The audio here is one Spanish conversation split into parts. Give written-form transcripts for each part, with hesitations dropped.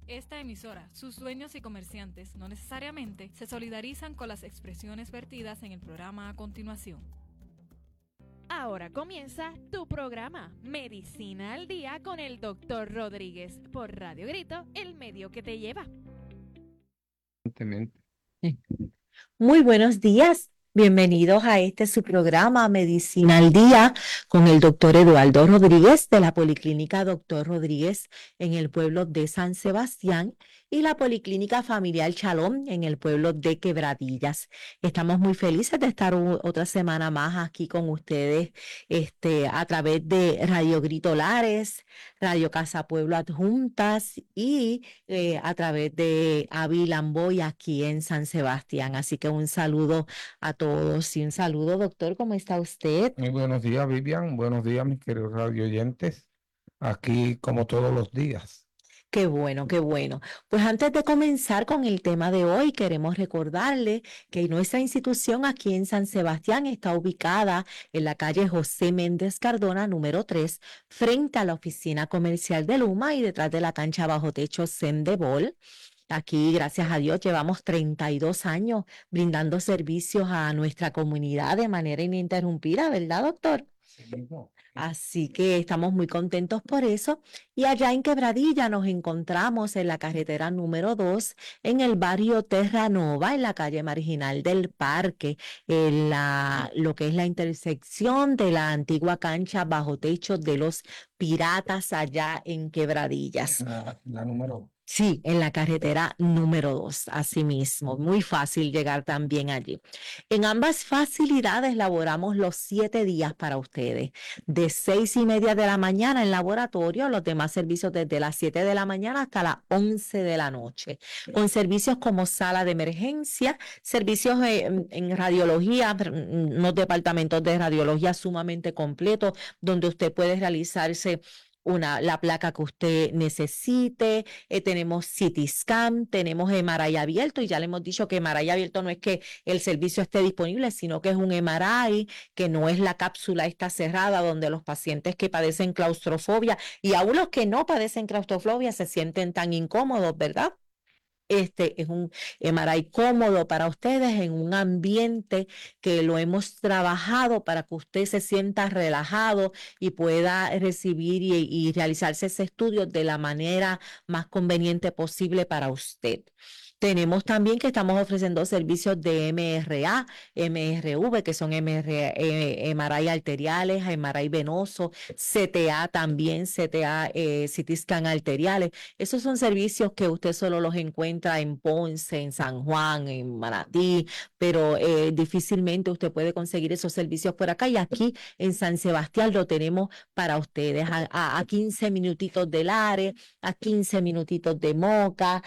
Esta emisora, sus dueños y comerciantes no necesariamente se solidarizan con las expresiones vertidas en el programa a continuación. Ahora comienza tu programa Medicina al Día con el Dr. Rodríguez por Radio Grito, el medio que te lleva. Muy buenos días, bienvenidos a su programa Medicina al Día con el doctor Eduardo Rodríguez de la Policlínica Dr. Rodríguez en el pueblo de San Sebastián y la Policlínica Familiar Shalom en el pueblo de Quebradillas. Estamos muy felices de estar otra semana más aquí con ustedes a través de Radio Grito Lares, Radio Casa Pueblo Adjuntas y a través de Avi Lamboy aquí en San Sebastián. Así que un saludo a todos y un saludo, doctor, ¿cómo está usted? Muy buenos días, Vivian. Buenos días, mis queridos radioyentes. Aquí como todos los días. Qué bueno, qué bueno. Pues antes de comenzar con el tema de hoy, queremos recordarle que nuestra institución aquí en San Sebastián está ubicada en la calle José Méndez Cardona, número 3, frente a la oficina comercial de Luma y detrás de la cancha bajo techo Sendebol. Aquí, gracias a Dios, llevamos 32 años brindando servicios a nuestra comunidad de manera ininterrumpida, ¿verdad, doctor? Así que estamos muy contentos por eso. Y allá en Quebradilla nos encontramos en la carretera número 2, en el barrio Terranova, en la calle marginal del Parque, en lo que es la intersección de la antigua cancha bajo techo de los Piratas allá en Quebradillas. La número. Sí, en la carretera número 2, así mismo, muy fácil llegar también allí. En ambas facilidades laboramos los 7 días para ustedes, de 6:30 de la mañana en laboratorio, los demás servicios desde las 7 de la mañana hasta las 11 de la noche, con servicios como sala de emergencia, servicios en radiología, unos departamentos de radiología sumamente completos, donde usted puede realizarse la placa que usted necesite, tenemos CT scan, tenemos MRI abierto y ya le hemos dicho que MRI abierto no es que el servicio esté disponible, sino que es un MRI, que no es la cápsula esta cerrada donde los pacientes que padecen claustrofobia y aún los que no padecen claustrofobia se sienten tan incómodos, ¿verdad? Este es un MRI cómodo para ustedes en un ambiente que lo hemos trabajado para que usted se sienta relajado y pueda recibir y realizarse ese estudio de la manera más conveniente posible para usted. Tenemos también que estamos ofreciendo servicios de MRA, MRV, que son MRI arteriales, MRI venoso, CTA también, CTA, CT scan arteriales. Esos son servicios que usted solo los encuentra en Ponce, en San Juan, en Manatí, pero difícilmente usted puede conseguir esos servicios por acá. Y aquí en San Sebastián lo tenemos para ustedes a 15 minutitos de Lares, a 15 minutitos de Moca,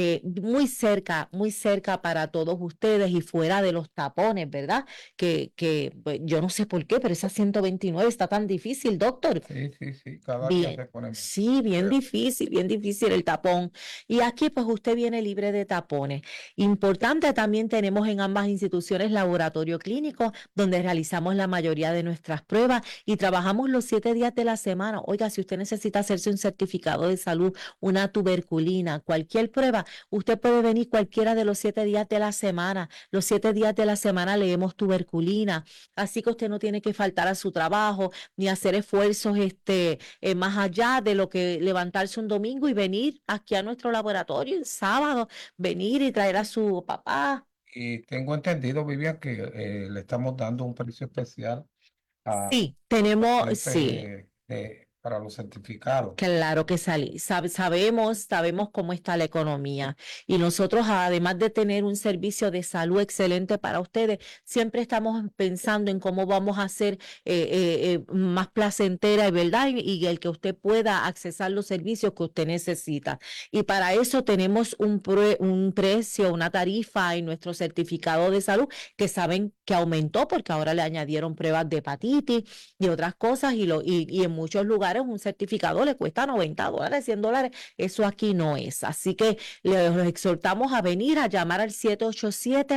muy cerca para todos ustedes y fuera de los tapones, ¿verdad? Pues, yo no sé por qué, pero esa 129 está tan difícil, doctor. Sí, cada día se pone más. Sí, bien difícil el tapón. Y aquí pues usted viene libre de tapones. Importante, también tenemos en ambas instituciones laboratorio clínico, donde realizamos la mayoría de nuestras pruebas y trabajamos los 7 días de la semana. Oiga, si usted necesita hacerse un certificado de salud, una tuberculina, cualquier prueba, usted puede venir cualquiera de los 7 días de la semana. Los 7 días de la semana leemos tuberculina, así que usted no tiene que faltar a su trabajo ni hacer esfuerzos más allá de lo que levantarse un domingo y venir aquí a nuestro laboratorio el sábado, venir y traer a su papá. Y tengo entendido, Vivian, que le estamos dando un precio especial Sí, tenemos, sí. para los certificados. Claro que sabemos cómo está la economía y nosotros, además de tener un servicio de salud excelente para ustedes, siempre estamos pensando en cómo vamos a hacer más placentera, ¿verdad? Y el que usted pueda accesar los servicios que usted necesita. Y para eso tenemos un precio, una tarifa en nuestro certificado de salud que saben que aumentó porque ahora le añadieron pruebas de hepatitis y otras cosas y en muchos lugares un certificado le cuesta $90, $100. Eso aquí no es. Así que los exhortamos a venir a llamar al 787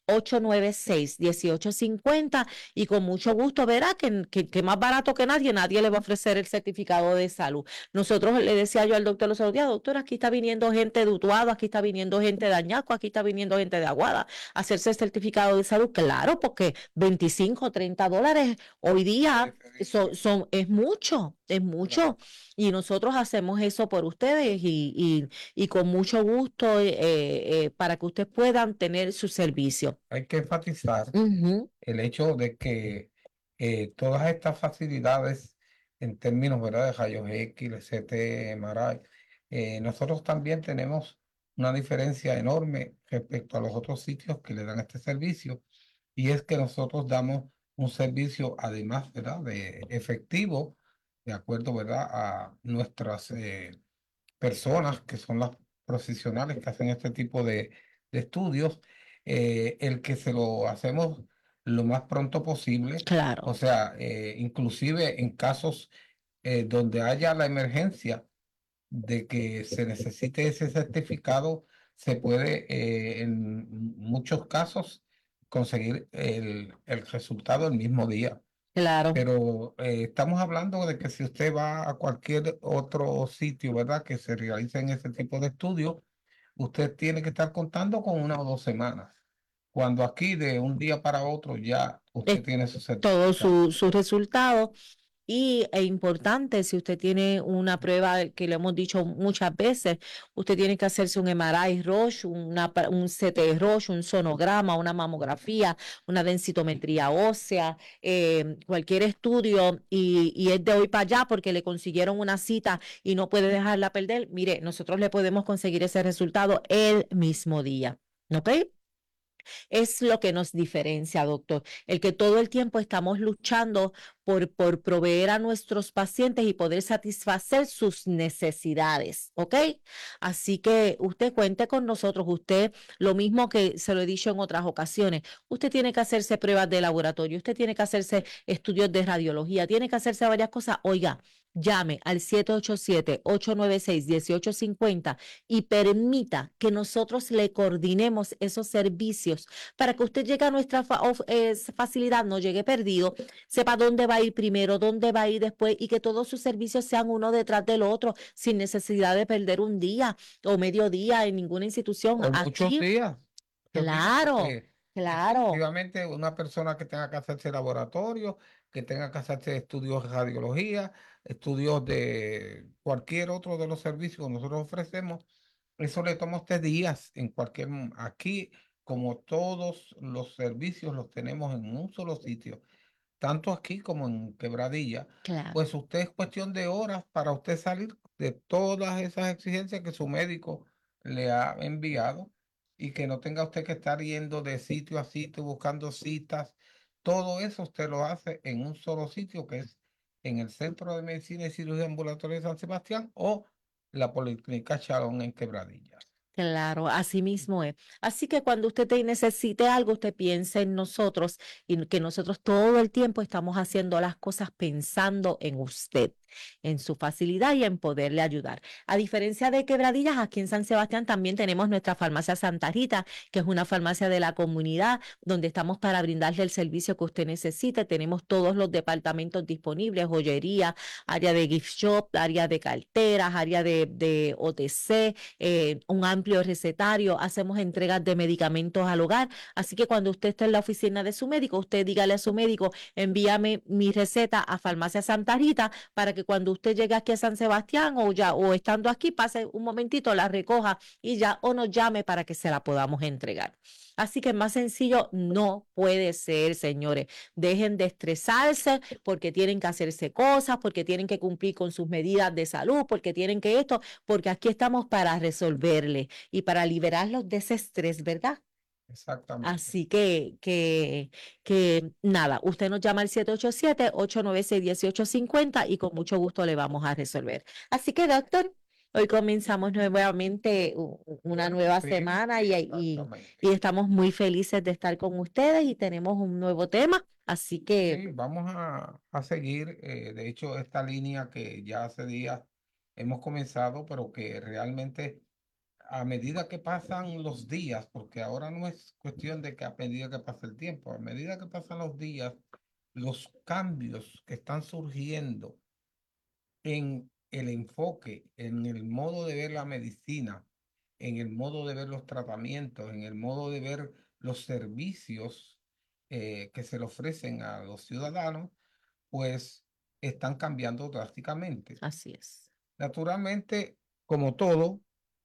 809-618-50 y con mucho gusto verá que más barato que nadie le va a ofrecer el certificado de salud. Nosotros le decía yo al doctor los otros días, doctor, aquí está viniendo gente de Utuado, aquí está viniendo gente de Añasco, aquí está viniendo gente de Aguada a hacerse el certificado de salud. Claro, porque 25, $30 hoy día es mucho, es mucho. Claro. Y nosotros hacemos eso por ustedes y con mucho gusto para que ustedes puedan tener su servicio. Hay que enfatizar Ujú. el hecho de que todas estas facilidades en términos, ¿verdad?, de rayos X, de CT, MRI, nosotros también tenemos una diferencia enorme respecto a los otros sitios que le dan este servicio, y es que nosotros damos un servicio, además, ¿verdad?, de efectivo, de acuerdo, ¿verdad?, a nuestras personas que son las profesionales que hacen este tipo de estudios, el que se lo hacemos lo más pronto posible, Claro, o sea, inclusive en casos donde haya la emergencia de que se necesite ese certificado, se puede en muchos casos conseguir el resultado el mismo día. claro. Pero estamos hablando de que si usted va a cualquier otro sitio, ¿verdad?, que se realicen ese tipo de estudios, usted tiene que estar contando con 1 o 2 semanas. Cuando aquí de un día para otro ya Es usted tiene su todo certificado. su resultado. Y es importante, si usted tiene una prueba que le hemos dicho muchas veces, usted tiene que hacerse un MRI Roche, un CT Roche, un sonograma, una mamografía, una densitometría ósea, cualquier estudio y es de hoy para allá porque le consiguieron una cita y no puede dejarla perder. Mire, nosotros le podemos conseguir ese resultado el mismo día. ¿Ok? Es lo que nos diferencia, doctor, el que todo el tiempo estamos luchando por proveer a nuestros pacientes y poder satisfacer sus necesidades, ¿ok? Así que usted cuente con nosotros, usted, lo mismo que se lo he dicho en otras ocasiones, usted tiene que hacerse pruebas de laboratorio, usted tiene que hacerse estudios de radiología, tiene que hacerse varias cosas, oiga. Llame al 787-896-1850 y permita que nosotros le coordinemos esos servicios para que usted llegue a nuestra facilidad, no llegue perdido, sepa dónde va a ir primero, dónde va a ir después y que todos sus servicios sean uno detrás del otro sin necesidad de perder un día o medio día en ninguna institución. Por muchos Aquí, días. Muchos días, claro, porque claro. efectivamente una persona que tenga que hacerse laboratorio, que tenga que hacerse estudios de radiología, estudios de cualquier otro de los servicios que nosotros ofrecemos, eso le toma a usted días en aquí, como todos los servicios los tenemos en un solo sitio, tanto aquí como en Quebradilla, Claro. pues usted es cuestión de horas para usted salir de todas esas exigencias que su médico le ha enviado y que no tenga usted que estar yendo de sitio a sitio buscando citas. Todo eso usted lo hace en un solo sitio, que es en el Centro de Medicina y Cirugía Ambulatoria de San Sebastián o la Policlínica Chalón en Quebradillas. Claro, así mismo es. Así que cuando usted necesite algo, usted piense en nosotros y que nosotros todo el tiempo estamos haciendo las cosas pensando en usted, en su facilidad y en poderle ayudar. A diferencia de Quebradillas, aquí en San Sebastián también tenemos nuestra farmacia Santa Rita, que es una farmacia de la comunidad donde estamos para brindarle el servicio que usted necesite. Tenemos todos los departamentos disponibles, joyería, área de gift shop, área de carteras, área de OTC, un amplio recetario, hacemos entregas de medicamentos al hogar, así que cuando usted esté en la oficina de su médico, usted dígale a su médico, envíame mi receta a Farmacia Santa Rita para que cuando usted llegue aquí a San Sebastián o estando aquí, pase un momentito, la recoja y ya o nos llame para que se la podamos entregar. Así que más sencillo no puede ser, señores. Dejen de estresarse porque tienen que hacerse cosas, porque tienen que cumplir con sus medidas de salud, porque tienen que esto, porque aquí estamos para resolverle y para liberarlos de ese estrés, ¿verdad? Exactamente. Así que nada, usted nos llama al 787-896-1850 y con mucho gusto le vamos a resolver. Así que, doctor, hoy comenzamos nuevamente una Bueno, nueva sí, semana exactamente. y estamos muy felices de estar con ustedes y tenemos un nuevo tema. Así que, Sí, vamos a seguir. De hecho, esta línea que ya hace días hemos comenzado, pero que realmente a medida que pasan los días, porque ahora no es cuestión de que a medida que pasa el tiempo, a medida que pasan los días, los cambios que están surgiendo en el enfoque, en el modo de ver la medicina, en el modo de ver los tratamientos, en el modo de ver los servicios que se le ofrecen a los ciudadanos, pues están cambiando drásticamente. Así es. Naturalmente, como todo,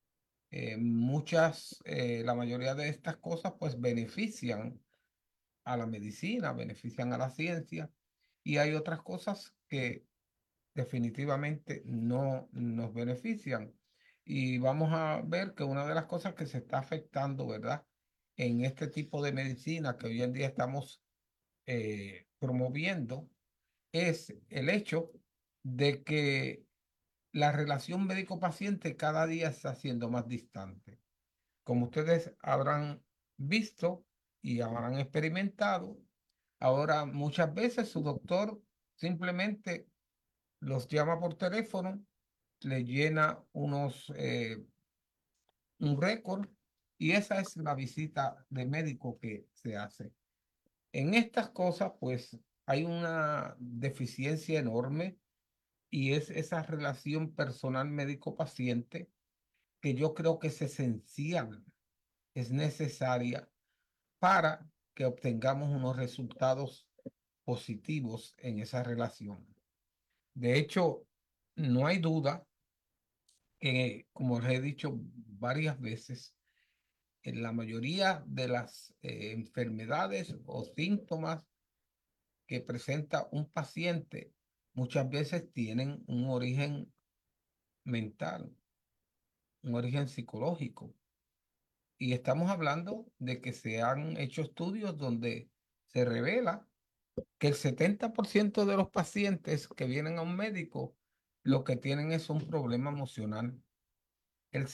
la mayoría de estas cosas pues benefician a la medicina, benefician a la ciencia, y hay otras cosas que definitivamente no nos benefician. Y vamos a ver que una de las cosas que se está afectando, ¿verdad? En este tipo de medicina que hoy en día estamos promoviendo es el hecho de que la relación médico-paciente cada día está siendo más distante. Como ustedes habrán visto y habrán experimentado, ahora muchas veces su doctor simplemente los llama por teléfono, le llena un récord y esa es la visita de médico que se hace. En estas cosas, pues hay una deficiencia enorme y es esa relación personal médico-paciente que yo creo que es esencial, es necesaria para que obtengamos unos resultados positivos en esa relación. De hecho, no hay duda que, como les he dicho varias veces, en la mayoría de las enfermedades o síntomas que presenta un paciente muchas veces tienen un origen mental, un origen psicológico. Y estamos hablando de que se han hecho estudios donde se revela que el 70% de los pacientes que vienen a un médico lo que tienen es un problema emocional. El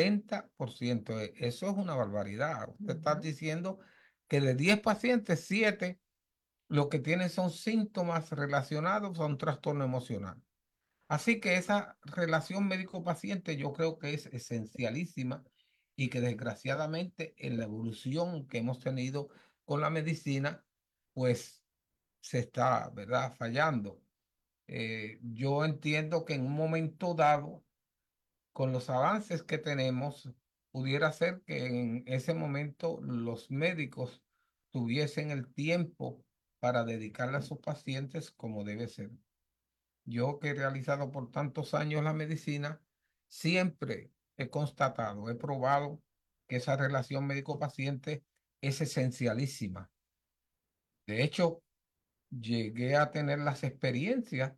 70%, eso es una barbaridad. Usted está diciendo que de 10 pacientes, 7 lo que tienen son síntomas relacionados a un trastorno emocional. Así que esa relación médico-paciente yo creo que es esencialísima y que desgraciadamente en la evolución que hemos tenido con la medicina, pues se está, ¿verdad?, fallando. Yo entiendo que en un momento dado, con los avances que tenemos, pudiera ser que en ese momento los médicos tuviesen el tiempo para dedicarle a sus pacientes como debe ser. Yo que he realizado por tantos años la medicina, siempre he constatado, he probado que esa relación médico-paciente es esencialísima. De hecho, llegué a tener las experiencias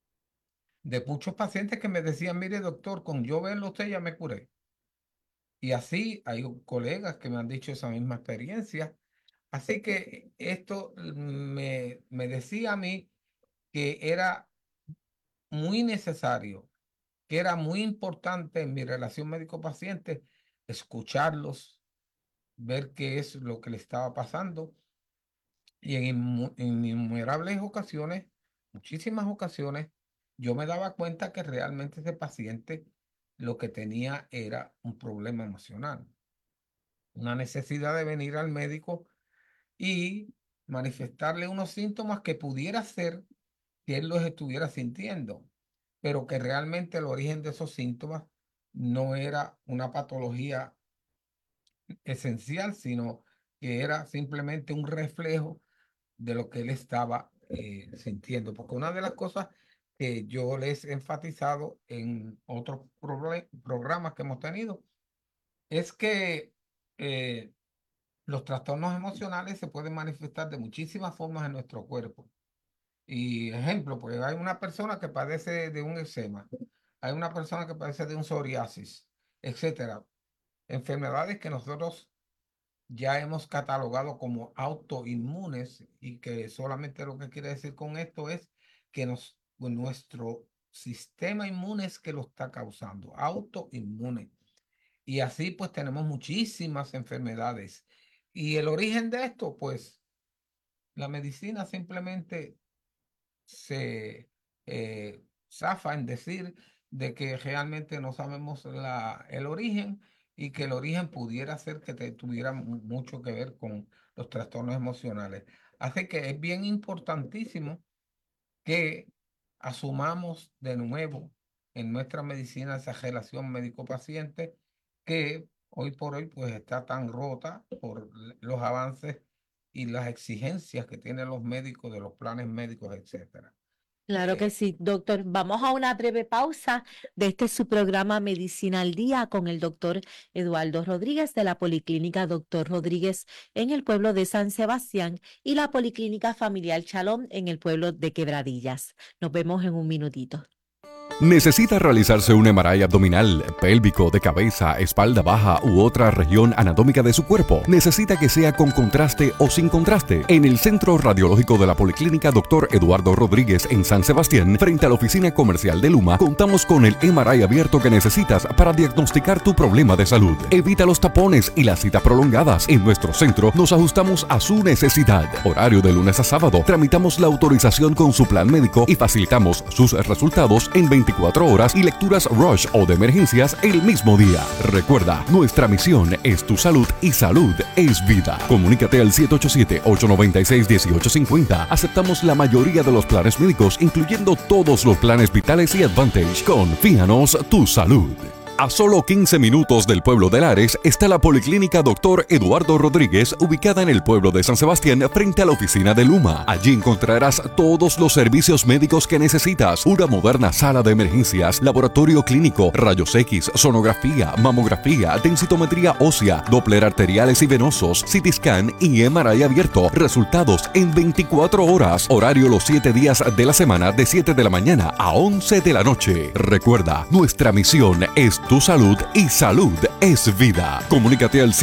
de muchos pacientes que me decían, mire doctor, con yo verlo usted ya me curé. Y así hay colegas que me han dicho esa misma experiencia. Así que esto me decía a mí que era muy necesario, que era muy importante en mi relación médico-paciente escucharlos, ver qué es lo que le estaba pasando. Y en innumerables ocasiones, muchísimas ocasiones, yo me daba cuenta que realmente ese paciente lo que tenía era un problema emocional, una necesidad de venir al médico y manifestarle unos síntomas que pudiera ser que él los estuviera sintiendo, pero que realmente el origen de esos síntomas no era una patología esencial, sino que era simplemente un reflejo de lo que él estaba sintiendo. Porque una de las cosas que yo les he enfatizado en otros programas que hemos tenido es que los trastornos emocionales se pueden manifestar de muchísimas formas en nuestro cuerpo. Y ejemplo, pues hay una persona que padece de un eczema, hay una persona que padece de un psoriasis, etcétera. Enfermedades que nosotros ya hemos catalogado como autoinmunes y que solamente lo que quiere decir con esto es que nuestro sistema inmune es que lo está causando, autoinmune. Y así pues tenemos muchísimas enfermedades. Y el origen de esto, pues la medicina simplemente se zafa en decir de que realmente no sabemos el origen y que el origen pudiera ser que tuviera mucho que ver con los trastornos emocionales. Así que es bien importantísimo que asumamos de nuevo en nuestra medicina esa relación médico-paciente que hoy por hoy pues está tan rota por los avances y las exigencias que tienen los médicos de los planes médicos, etcétera. Claro que sí, doctor. Vamos a una breve pausa de este su programa Medicina al Día con el doctor Eduardo Rodríguez de la Policlínica Doctor Rodríguez en el pueblo de San Sebastián y la Policlínica Familiar Shalom en el pueblo de Quebradillas. Nos vemos en un minutito. ¿Necesita realizarse un MRI abdominal, pélvico, de cabeza, espalda baja u otra región anatómica de su cuerpo? ¿Necesita que sea con contraste o sin contraste? En el Centro Radiológico de la Policlínica Dr. Eduardo Rodríguez en San Sebastián, frente a la oficina comercial de Luma, contamos con el MRI abierto que necesitas para diagnosticar tu problema de salud. Evita los tapones y las citas prolongadas. En nuestro centro nos ajustamos a su necesidad. Horario de lunes a sábado. Tramitamos la autorización con su plan médico y facilitamos sus resultados en 24 horas y lecturas rush o de emergencias el mismo día. Recuerda, nuestra misión es tu salud y salud es vida. Comunícate al 787-896-1850. Aceptamos la mayoría de los planes médicos, incluyendo todos los planes vitales y Advantage. Confíanos tu salud. A solo 15 minutos del pueblo de Lares está la Policlínica Dr. Eduardo Rodríguez, ubicada en el pueblo de San Sebastián, frente a la oficina de Luma. Allí encontrarás todos los servicios médicos que necesitas: una moderna sala de emergencias, laboratorio clínico, rayos X, sonografía, mamografía, densitometría ósea, Doppler arteriales y venosos, CT scan y MRI abierto. Resultados en 24 horas. Horario los 7 días de la semana de 7 de la mañana a 11 de la noche. Recuerda, nuestra misión es tu salud y salud es vida. Comunícate al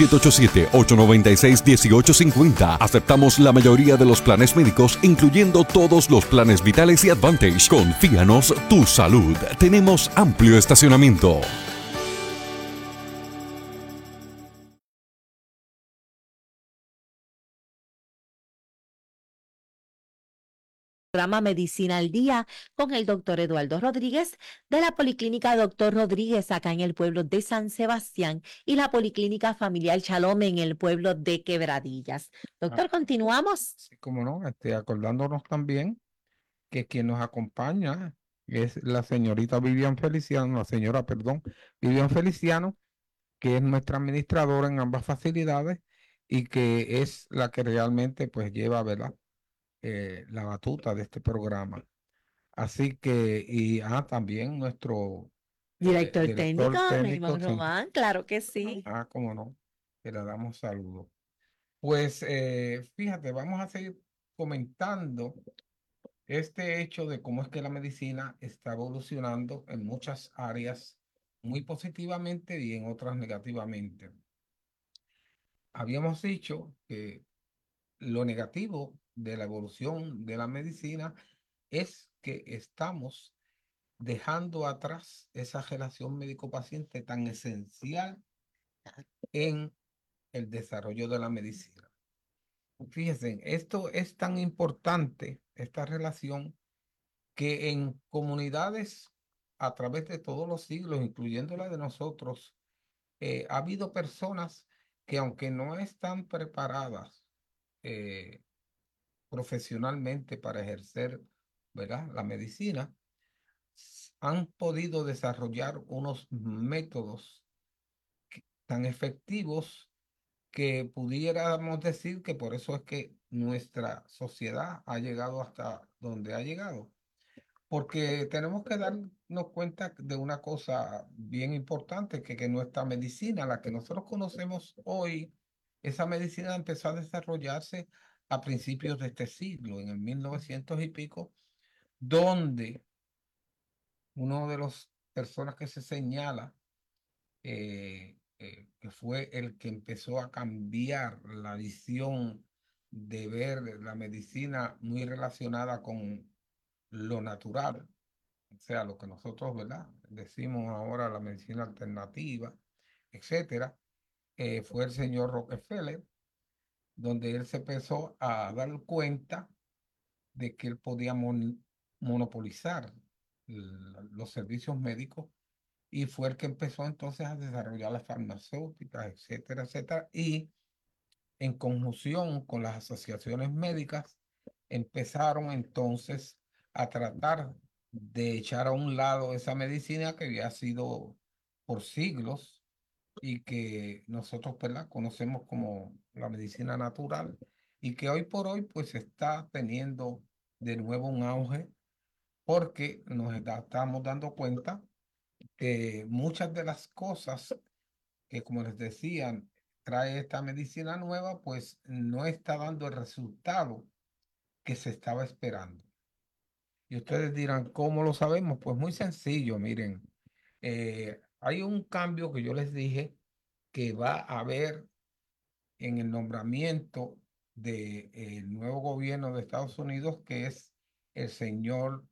787-896-1850. Aceptamos la mayoría de los planes médicos, incluyendo todos los planes vitales y Advantage. Confíanos tu salud. Tenemos amplio estacionamiento. Programa Medicina al Día con el doctor Eduardo Rodríguez de la Policlínica Doctor Rodríguez acá en el pueblo de San Sebastián y la Policlínica Familiar Shalom en el pueblo de Quebradillas. Doctor, continuamos. Sí, como no, acordándonos también que quien nos acompaña es la señorita Vivian Feliciano, Vivian Feliciano, que es nuestra administradora en ambas facilidades y que es la que realmente pues lleva, ¿verdad? La batuta de este programa. Así que, y también nuestro Director técnico, técnico, Raymond Román, claro que sí. cómo no, que le damos saludos. Pues fíjate, vamos a seguir comentando este hecho de cómo es que la medicina está evolucionando en muchas áreas muy positivamente y en otras negativamente. Habíamos dicho que lo negativo de la evolución de la medicina es que estamos dejando atrás esa relación médico-paciente tan esencial en el desarrollo de la medicina. Fíjense, esto es tan importante, esta relación, que en comunidades a través de todos los siglos, incluyendo la de nosotros, ha habido personas que aunque no están preparadas profesionalmente para ejercer, ¿verdad?, la medicina, han podido desarrollar unos métodos tan efectivos que pudiéramos decir que por eso es que nuestra sociedad ha llegado hasta donde ha llegado. Porque tenemos que darnos cuenta de una cosa bien importante, que nuestra medicina, la que nosotros conocemos hoy, esa medicina empezó a desarrollarse a principios de este siglo, en el 1900 y pico, donde uno de las personas que se señala que fue el que empezó a cambiar la visión de ver la medicina muy relacionada con lo natural, o sea, lo que nosotros, ¿verdad?, decimos ahora la medicina alternativa, etcétera, fue el señor Rockefeller, donde él se empezó a dar cuenta de que él podía monopolizar los servicios médicos y fue el que empezó entonces a desarrollar las farmacéuticas, etcétera, etcétera, y en conjunción con las asociaciones médicas empezaron entonces a tratar de echar a un lado esa medicina que había sido por siglos y que nosotros, ¿verdad?, conocemos como la medicina natural y que hoy por hoy pues está teniendo de nuevo un auge porque estamos dando cuenta que muchas de las cosas que, como les decía, trae esta medicina nueva, pues no está dando el resultado que se estaba esperando. Y ustedes dirán, ¿cómo lo sabemos? Pues muy sencillo, miren, hay un cambio que yo les dije que va a haber en el nombramiento del nuevo gobierno de Estados Unidos, que es el señor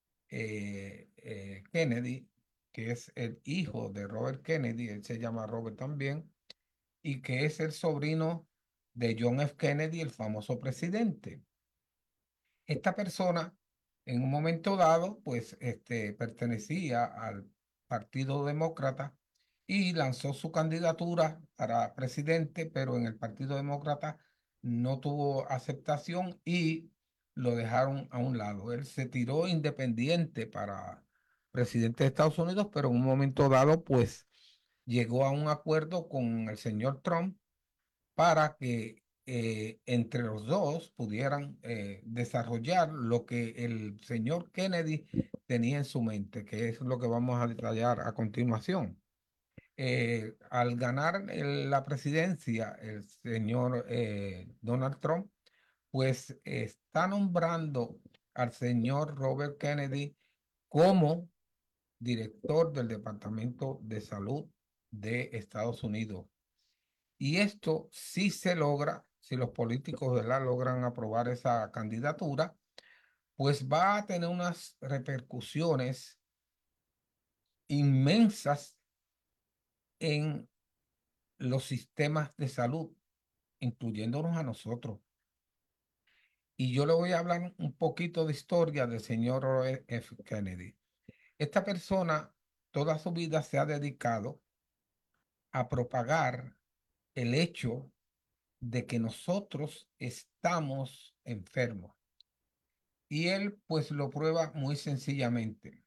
Kennedy, que es el hijo de Robert Kennedy, él se llama Robert también, y que es el sobrino de John F. Kennedy, el famoso presidente. Esta persona, en un momento dado, pues pertenecía al Partido Demócrata y lanzó su candidatura para presidente, pero en el Partido Demócrata no tuvo aceptación y lo dejaron a un lado. Él se tiró independiente para presidente de Estados Unidos, pero en un momento dado, pues llegó a un acuerdo con el señor Trump para que entre los dos pudieran desarrollar lo que el señor Kennedy tenía en su mente, que es lo que vamos a detallar a continuación. Al ganar la presidencia, el señor Donald Trump, pues está nombrando al señor Robert Kennedy como director del Departamento de Salud de Estados Unidos. Y esto sí se logra, si los políticos, ¿verdad?, logran aprobar esa candidatura, pues va a tener unas repercusiones inmensas en los sistemas de salud, incluyéndonos a nosotros. Y yo le voy a hablar un poquito de historia del señor Robert F. Kennedy. Esta persona toda su vida se ha dedicado a propagar el hecho de que nosotros estamos enfermos. Y él pues lo prueba muy sencillamente.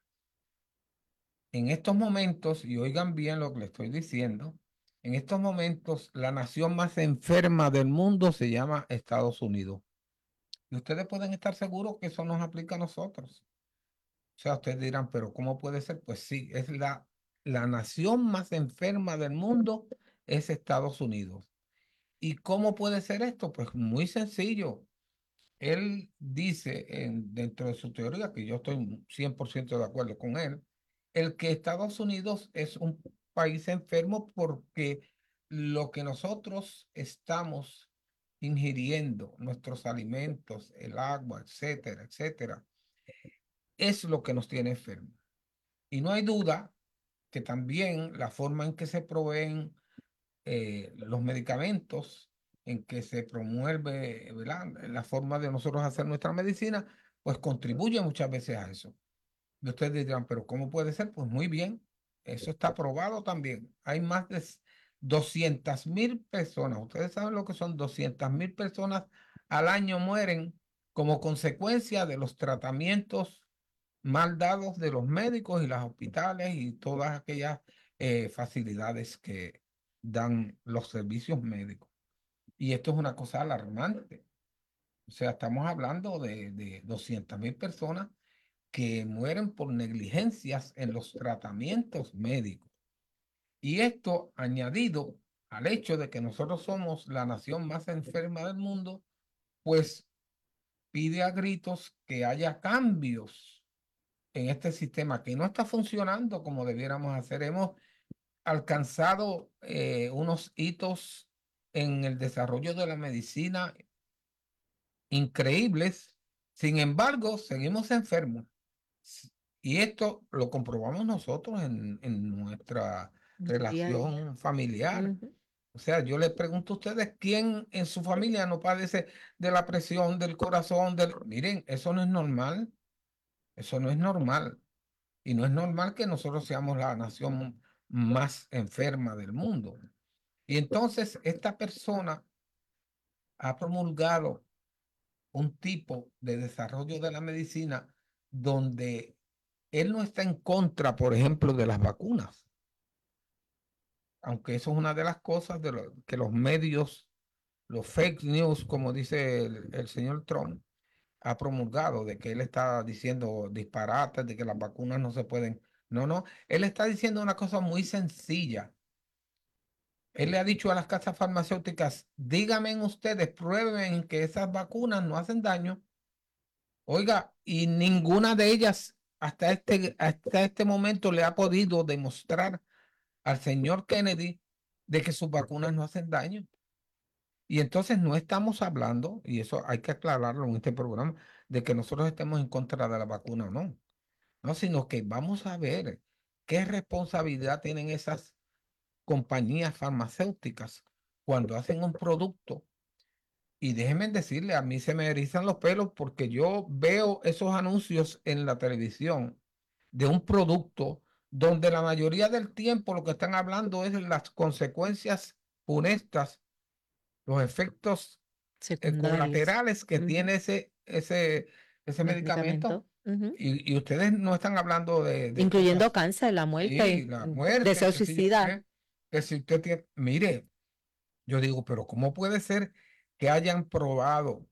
En estos momentos, y oigan bien lo que le estoy diciendo, en estos momentos la nación más enferma del mundo se llama Estados Unidos. Y ustedes pueden estar seguros que eso nos aplica a nosotros. O sea, ustedes dirán, pero ¿cómo puede ser? Pues sí, es la nación más enferma del mundo es Estados Unidos. ¿Y cómo puede ser esto? Pues muy sencillo. Él dice dentro de su teoría, que yo estoy 100% de acuerdo con él, el que Estados Unidos es un país enfermo porque lo que nosotros estamos ingiriendo, nuestros alimentos, el agua, etcétera, etcétera, es lo que nos tiene enfermos. Y no hay duda que también la forma en que se proveen los medicamentos, en que se promueve, ¿verdad?, la forma de nosotros hacer nuestra medicina, pues contribuye muchas veces a eso. Y ustedes dirán, pero ¿cómo puede ser? Pues muy bien, eso está probado también. Hay más de 200,000 personas. Ustedes saben lo que son 200,000 personas al año mueren como consecuencia de los tratamientos mal dados de los médicos y los hospitales y todas aquellas facilidades que dan los servicios médicos. Y esto es una cosa alarmante. O sea, estamos hablando de 200,000 personas que mueren por negligencias en los tratamientos médicos. Y esto añadido al hecho de que nosotros somos la nación más enferma del mundo, pues pide a gritos que haya cambios en este sistema que no está funcionando como debiéramos hacer. Hemos alcanzado unos hitos en el desarrollo de la medicina increíbles. Sin embargo, seguimos enfermos. Y esto lo comprobamos nosotros en nuestra relación familiar. O sea, yo les pregunto a ustedes, ¿quién en su familia no padece de la presión, del corazón? Miren, eso no es normal. Eso no es normal. Y no es normal que nosotros seamos la nación más enferma del mundo. Y entonces esta persona ha promulgado un tipo de desarrollo de la medicina donde él no está en contra, por ejemplo, de las vacunas, aunque eso es una de las cosas que los medios, los fake news, como dice el señor Trump, ha promulgado, de que él está diciendo disparates, de que las vacunas no se pueden. No, no, él está diciendo una cosa muy sencilla. Él le ha dicho a las casas farmacéuticas, díganme ustedes, prueben que esas vacunas no hacen daño. Oiga, y ninguna de ellas hasta este momento le ha podido demostrar al señor Kennedy de que sus vacunas no hacen daño. Y entonces no estamos hablando, y eso hay que aclararlo en este programa, de que nosotros estemos en contra de la vacuna o no. No, sino que vamos a ver qué responsabilidad tienen esas compañías farmacéuticas cuando hacen un producto. Y déjenme decirle, a mí se me erizan los pelos porque yo veo esos anuncios en la televisión de un producto donde la mayoría del tiempo lo que están hablando es de las consecuencias funestas, los efectos Secundarios. colaterales que Ujú. tiene ese medicamento. Ujú. Y ustedes no están hablando de Incluyendo cosas, cáncer, la sí, muerte, la muerte, deseo que si yo suicida. qué, que si usted tiene, mire, yo digo, pero ¿cómo puede ser que hayan probado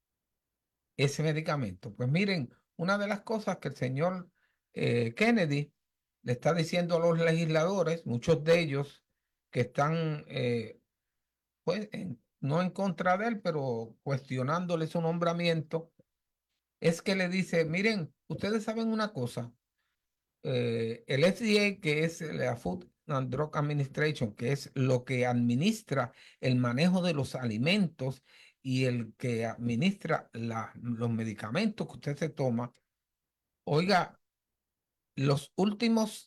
ese medicamento? Pues miren, una de las cosas que el señor Kennedy le está diciendo a los legisladores, muchos de ellos que están pues no en contra de él, pero cuestionándole su nombramiento, es que le dice, miren, ustedes saben una cosa, el FDA, que es la Food and Drug Administration, que es lo que administra el manejo de los alimentos y el que administra los medicamentos que usted se toma, oiga, los últimos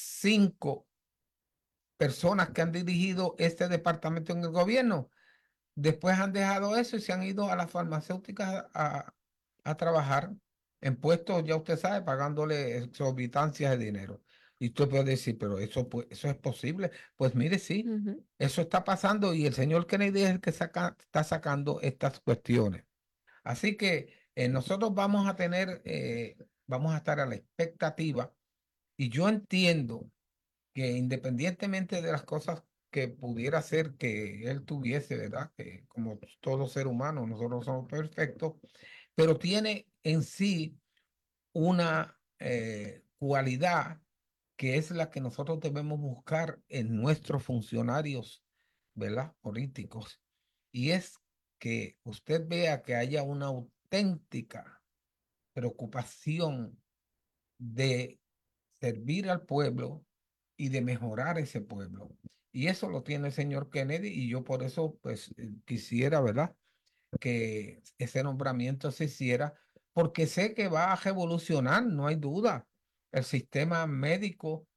5 personas que han dirigido este departamento en el gobierno, después han dejado eso y se han ido a las farmacéuticas a trabajar en puestos, ya usted sabe, pagándole exorbitancias de dinero. Y usted puede decir, pero eso, pues, eso es posible. Pues mire, sí, Ujú. eso está pasando y el señor Kennedy es el que está sacando estas cuestiones. Así que nosotros vamos a estar a la expectativa y yo entiendo que independientemente de las cosas que pudiera ser que él tuviese, ¿verdad? Que como todo ser humano, nosotros somos perfectos, pero tiene en sí una cualidad que es la que nosotros debemos buscar en nuestros funcionarios, ¿verdad? Políticos. Y es que usted vea que haya una auténtica preocupación de servir al pueblo y de mejorar ese pueblo. Y eso lo tiene el señor Kennedy y yo por eso pues quisiera, ¿verdad? Que ese nombramiento se hiciera porque sé que va a revolucionar, no hay duda, el sistema médico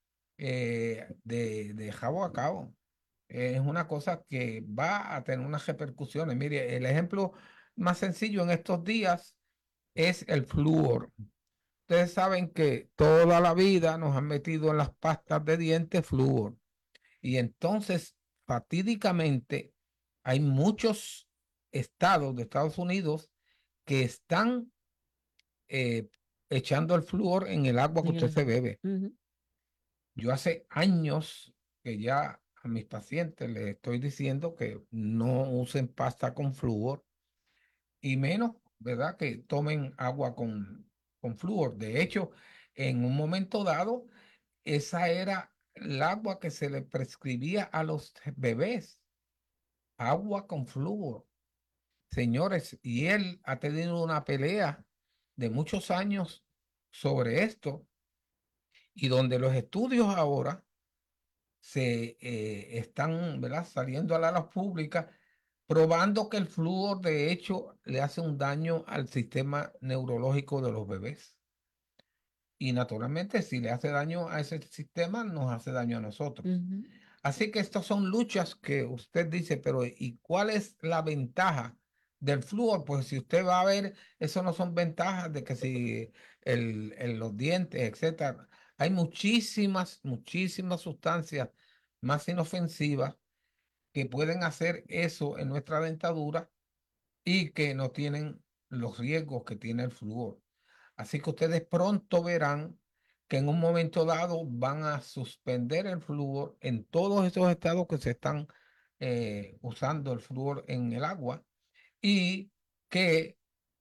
de cabo a cabo. Es una cosa que va a tener unas repercusiones. Mire, el ejemplo más sencillo en estos días es el flúor. Ustedes saben que toda la vida nos han metido en las pastas de dientes flúor. Y entonces, fatídicamente, hay muchos estados de Estados Unidos que están eh, echando el flúor en el agua que En el usted se agua. bebe. Ujú. Yo hace años que ya a mis pacientes les estoy diciendo que no usen pasta con flúor y menos, ¿verdad? Que tomen agua con flúor. De hecho, en un momento dado, esa era el agua que se le prescribía a los bebés, agua con flúor. Señores, y él ha tenido una pelea de muchos años sobre esto y donde los estudios ahora se están, ¿verdad? Saliendo a la luz pública, probando que el flúor de hecho le hace un daño al sistema neurológico de los bebés. Y naturalmente, si le hace daño a ese sistema, nos hace daño a nosotros. Ujú. Así que estas son luchas que usted dice, pero ¿y cuál es la ventaja del flúor? Pues si usted va a ver, eso no son ventajas de que si los dientes, etcétera. Hay muchísimas sustancias más inofensivas que pueden hacer eso en nuestra dentadura y que no tienen los riesgos que tiene el flúor. Así que ustedes pronto verán que en un momento dado van a suspender el flúor en todos esos estados que se están usando el flúor en el agua, y que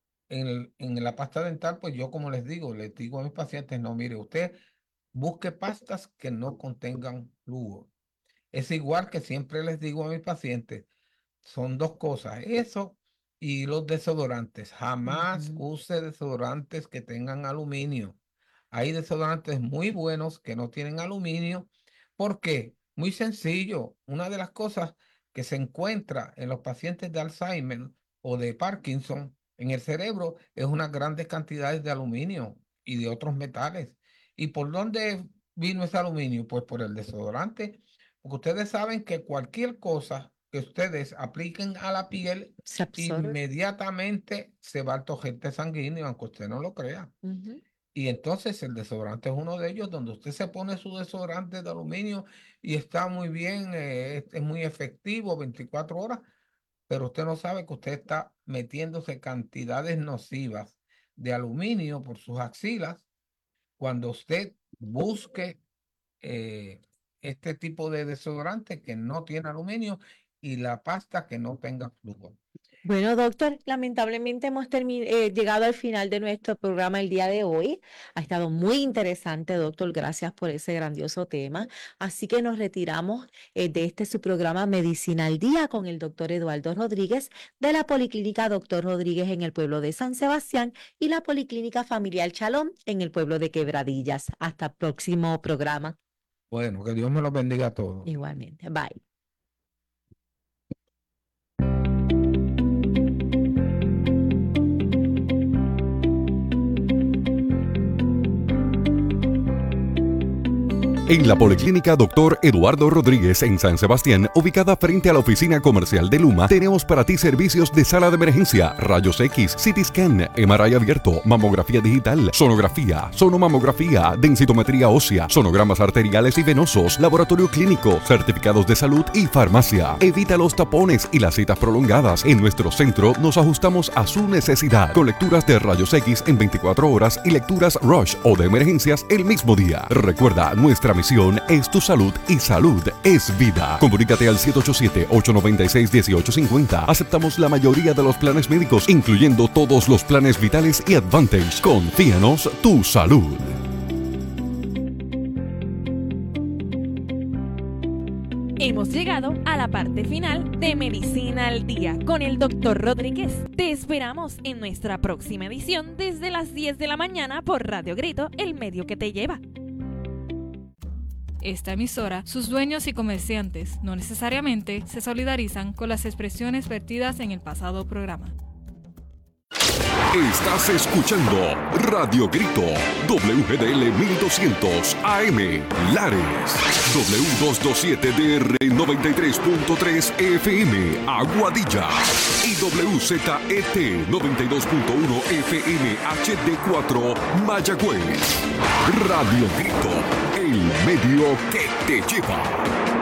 en la pasta dental, pues yo, como les digo a mis pacientes, no, mire, usted busque pastas que no contengan flúor. Es igual que siempre les digo a mis pacientes, son dos cosas, eso y los desodorantes. Jamás use desodorantes que tengan aluminio. Hay desodorantes muy buenos que no tienen aluminio. ¿Por qué? Muy sencillo. Una de las cosas que se encuentra en los pacientes de Alzheimer o de Parkinson en el cerebro es unas grandes cantidades de aluminio y de otros metales. ¿Y por dónde vino ese aluminio? Pues por el desodorante. Porque ustedes saben que cualquier cosa que ustedes apliquen a la piel, inmediatamente se va al torrente sanguíneo, aunque usted no lo crea. Y entonces el desodorante es uno de ellos, donde usted se pone su desodorante de aluminio y está muy bien, es muy efectivo, 24 horas, pero usted no sabe que usted está metiéndose cantidades nocivas de aluminio por sus axilas cuando usted busque este tipo de desodorante que no tiene aluminio y la pasta que no tenga flúor. Bueno, doctor, lamentablemente hemos llegado al final de nuestro programa el día de hoy. Ha estado muy interesante, doctor. Gracias por ese grandioso tema. Así que nos retiramos de su programa Medicina al Día con el doctor Eduardo Rodríguez de la Policlínica Doctor Rodríguez en el pueblo de San Sebastián y la Policlínica Familiar Chalón en el pueblo de Quebradillas. Hasta el próximo programa. Bueno, que Dios me los bendiga a todos. Igualmente. Bye. En la Policlínica Dr. Eduardo Rodríguez en San Sebastián, ubicada frente a la oficina comercial de Luma, tenemos para ti servicios de sala de emergencia, rayos X, CT scan, MRI abierto, mamografía digital, sonografía, sonomamografía, densitometría ósea, sonogramas arteriales y venosos, laboratorio clínico, certificados de salud y farmacia. Evita los tapones y las citas prolongadas. En nuestro centro nos ajustamos a su necesidad, con lecturas de rayos X en 24 horas y lecturas Rush o de emergencias el mismo día. Recuerda, nuestra misión es tu salud y salud es vida. Comunícate al 787-896-1850. Aceptamos la mayoría de los planes médicos, incluyendo todos los planes vitales y Advantage. Confíanos tu salud. Hemos llegado a la parte final de Medicina al Día con el Dr. Rodríguez. Te esperamos en nuestra próxima edición desde las 10 de la mañana por Radio Grito, el medio que te lleva. Esta emisora, sus dueños y comerciantes no necesariamente se solidarizan con las expresiones vertidas en el pasado programa. Estás escuchando Radio Grito, WGDL 1200 AM, Lares, W227DR 93.3 FM, Aguadilla, y WZET 92.1 FM HD4, Mayagüez. Radio Grito, el medio que te lleva.